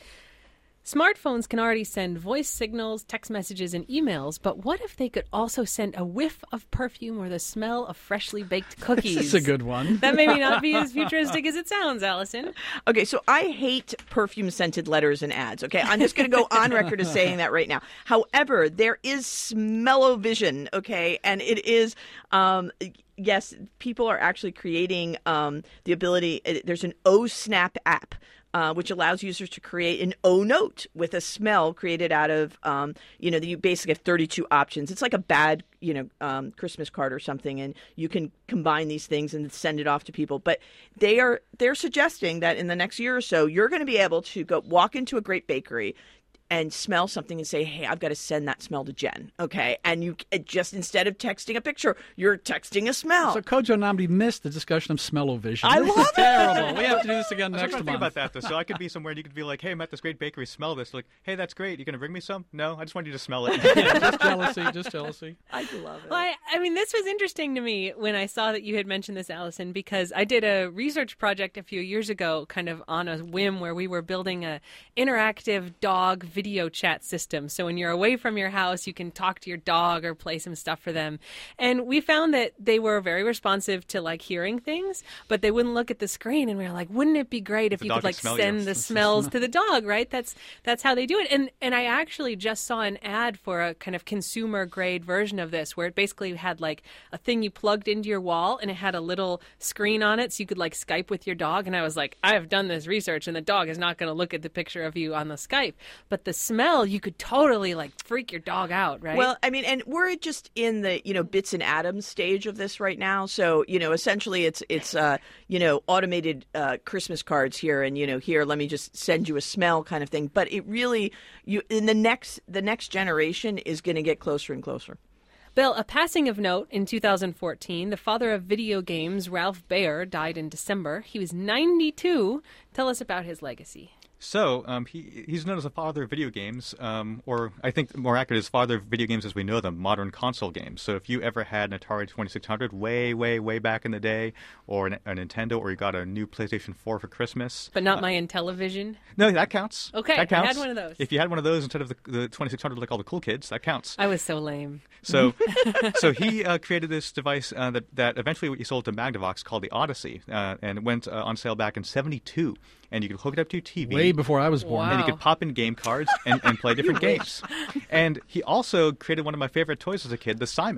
Smartphones can already send voice signals, text messages, and emails, but what if they could also send a whiff of perfume or the smell of freshly baked cookies? This is a good one. That may not be as futuristic as it sounds, Allison. Okay, so I hate perfume-scented letters and ads, okay? I'm just going to go on record as saying that right now. However, there is smell-o-vision, okay? And it is... Um, yes, people are actually creating um, the ability... There's an O-Snap app. Uh, which allows users to create an O note with a smell created out of, um, you know, you basically have thirty-two options. It's like a bad, you know, um, Christmas card or something, and you can combine these things and send it off to people. But they are they're suggesting that in the next year or so, you're going to be able to go walk into a great bakery and smell something and say, hey, I've got to send that smell to Jen, okay? And you it just, instead of texting a picture, you're texting a smell. So Kojo Namdi missed the discussion of smell-o-vision. I This love is it. terrible. We have to do this again I was next trying to month. think about that, though. So I could be somewhere and you could be like, hey, I'm at this great bakery, smell this. Like, hey, that's great. You going to bring me some? No, I just want you to smell it. Yeah, just jealousy, just jealousy. I do love it. Well, I, I mean, this was interesting to me when I saw that you had mentioned this, Allison, because I did a research project a few years ago, kind of on a whim, where we were building a interactive dog video chat system. So when you're away from your house, you can talk to your dog or play some stuff for them. And we found that they were very responsive to like hearing things, but they wouldn't look at the screen. And we were like, wouldn't it be great if The you dog could like could smell send you. the smells to the dog, right? That's that's how they do it. And and I actually just saw an ad for a kind of consumer grade version of this, where it basically had like a thing you plugged into your wall and it had a little screen on it so you could like Skype with your dog. And I was like, I have done this research and the dog is not going to look at the picture of you on the Skype. But the smell, you could totally like freak your dog out, right? Well, I mean, and we're just in the, you know, bits and atoms stage of this right now. So, you know, essentially it's, it's uh, you know, automated uh, Christmas cards here and, you know, here, let me just send you a smell kind of thing. But it really, you in the next, the next generation is going to get closer and closer. Bill, a passing of note in two thousand fourteen, the father of video games, Ralph Baer, died in December. He was ninety-two. Tell us about his legacy. So um, he he's known as the father of video games, um, or I think more accurate is father of video games as we know them, modern console games. So if you ever had an Atari twenty-six hundred way, way, way back in the day, or an, a Nintendo, or you got a new PlayStation four for Christmas. But not uh, my Intellivision? No, that counts. Okay, that counts. I had one of those. If you had one of those instead of the, the twenty-six hundred like all the cool kids, that counts. I was so lame. So so he uh, created this device uh, that, that eventually he sold to Magnavox called the Odyssey, uh, and it went uh, on sale back in seventy-two. And you could hook it up to your T V. Way before I was born. Wow. And you could pop in game cards and, and play different games. And he also created one of my favorite toys as a kid, the Simon.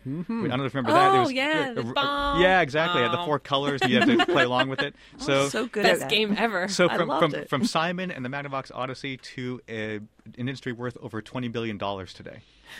Mm-hmm. I don't know if you remember oh, that. There was, yeah, the uh, bomb. Yeah, exactly. It had the four colors. And you had to play along with it. So, so good Best at that. game ever. So I from loved from, it. from Simon and the Magnavox Odyssey to a, an industry worth over twenty billion dollars today.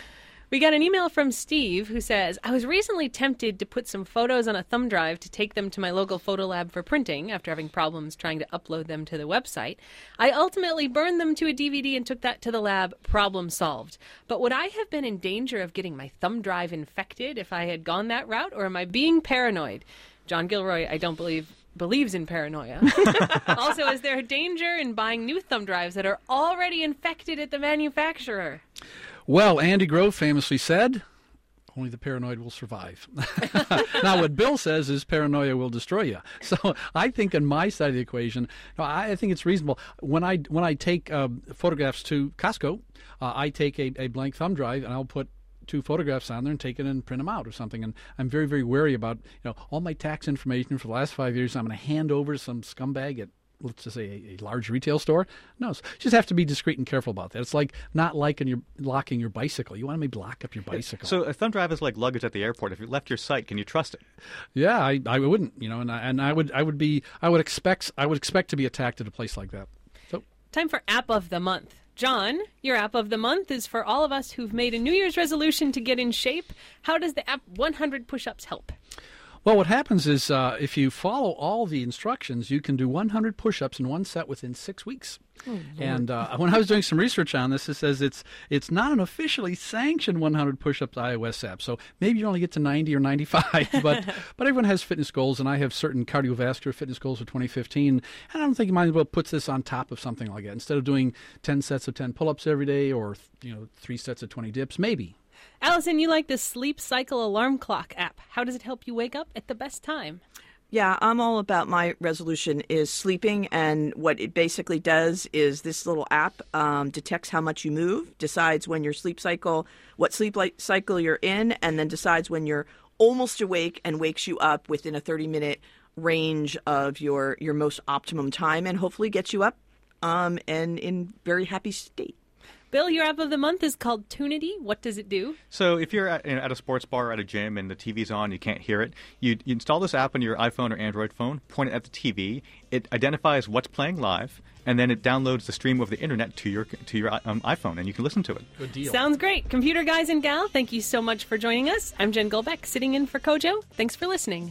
We got an email from Steve who says, I was recently tempted to put some photos on a thumb drive to take them to my local photo lab for printing after having problems trying to upload them to the website. I ultimately burned them to a D V D and took that to the lab. Problem solved. But would I have been in danger of getting my thumb drive infected if I had gone that route, or am I being paranoid? John Gilroy, I don't believe, believes in paranoia. Also, is there a danger in buying new thumb drives that are already infected at the manufacturer? Well, Andy Grove famously said, only the paranoid will survive. Now, what Bill says is paranoia will destroy you. So I think on my side of the equation, no, I, I think it's reasonable. When I when I take uh, photographs to Costco, uh, I take a, a blank thumb drive and I'll put two photographs on there and take it and print them out or something. And I'm very, very wary about, you know, all my tax information for the last five years I'm going to hand over to some scumbag at, let's just say, a, a large retail store. No, so you just have to be discreet and careful about that. It's like not liking your locking your bicycle. You want to maybe lock up your bicycle. So a thumb drive is like luggage at the airport. If you left your site, can you trust it? Yeah, I, I wouldn't, you know, and I, and I would I would be I would expect I would expect to be attacked at a place like that. So time for App of the Month. John, your App of the Month is for all of us who've made a New Year's resolution to get in shape. How does the app one hundred Push-Ups help? Well, what happens is uh, if you follow all the instructions, you can do one hundred push-ups in one set within six weeks. Oh, and uh, when I was doing some research on this, it says it's it's not an officially sanctioned one hundred push-ups iOS app. So maybe you only get to ninety or ninety-five, but but everyone has fitness goals, and I have certain cardiovascular fitness goals for twenty fifteen. And I don't think you might as well put this on top of something like that. Instead of doing ten sets of ten pull-ups every day or you know three sets of twenty dips, maybe. Allison, you like the Sleep Cycle Alarm Clock app. How does it help you wake up at the best time? Yeah, I'm all about my resolution is sleeping, and what it basically does is this little app um, detects how much you move, decides when your sleep cycle, what sleep cycle you're in, and then decides when you're almost awake and wakes you up within a thirty-minute range of your, your most optimum time, and hopefully gets you up um, and in very happy state. Bill, your app of the month is called Tunity. What does it do? So if you're at, you know, at a sports bar or at a gym and the T V's on, you can't hear it, you, you install this app on your iPhone or Android phone, point it at the T V, it identifies what's playing live, and then it downloads the stream of the internet to your to your um, iPhone, and you can listen to it. Good deal. Sounds great. Computer guys and gal, thank you so much for joining us. I'm Jen Golbeck, sitting in for Kojo. Thanks for listening.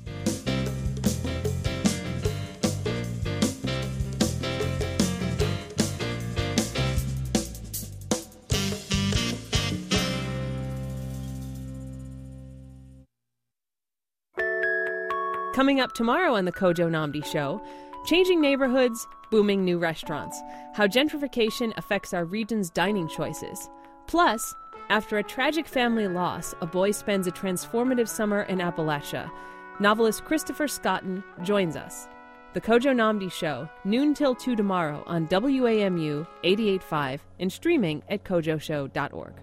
Coming up tomorrow on the Kojo Nnamdi Show, changing neighborhoods, booming new restaurants, how gentrification affects our region's dining choices. Plus, after a tragic family loss, a boy spends a transformative summer in Appalachia. Novelist Christopher Scotton joins us. The Kojo Nnamdi Show, noon till two tomorrow on W A M U eighty-eight point five and streaming at kojo show dot org.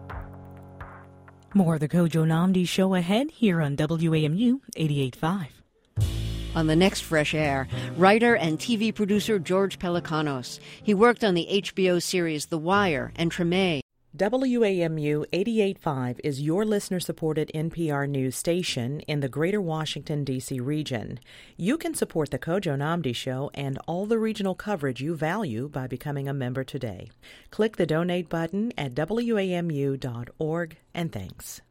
More of the Kojo Nnamdi Show ahead here on W A M U eighty-eight point five. On the next Fresh Air, writer and T V producer George Pelecanos. He worked on the H B O series The Wire and Treme. W A M U eighty-eight point five is your listener-supported N P R news station in the greater Washington, D C region. You can support the Kojo Nnamdi Show and all the regional coverage you value by becoming a member today. Click the donate button at W A M U dot org, and thanks.